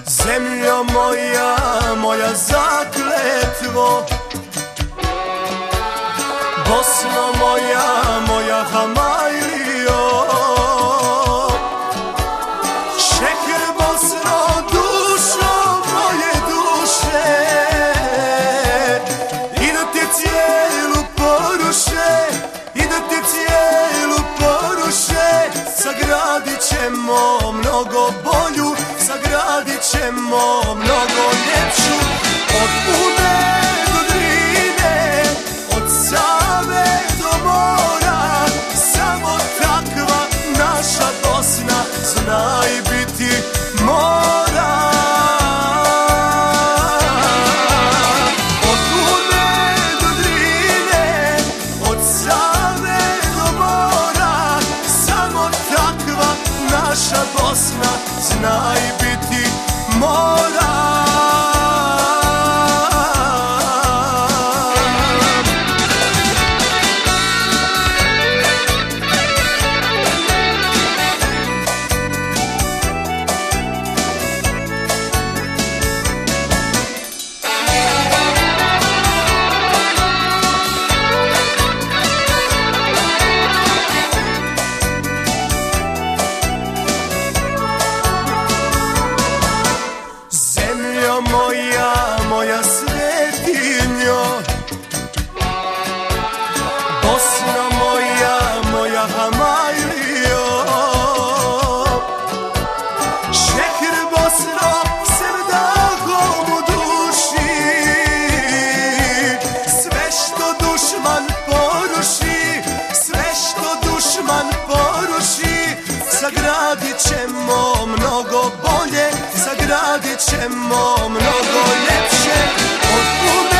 Zemljo moja, moja zakletvo, Bosno moja, moja Hamajlio, šeker Bosno, dušo moje duše, i da te cijelu poruše, i da te cijelu poruše. Sagradit ćemo mnogo bolju, sagradit ćemo mnogo ljepšu. Od Une do Drine, od Save do mora, samo takva naša Bosna zna i biti mora. Od Une do Drine, od Save do mora, samo takva naša Bosna zna i biti mora. Moja, moja svetinjo, Bosna moja, moja Hamajlio, šeker Bosno, srdahom u duši, sve što dušman poruši, sve što dušman poruši, sagradit ćemo mnogo bolje, sagradit ćemo mnogo ljepše. Od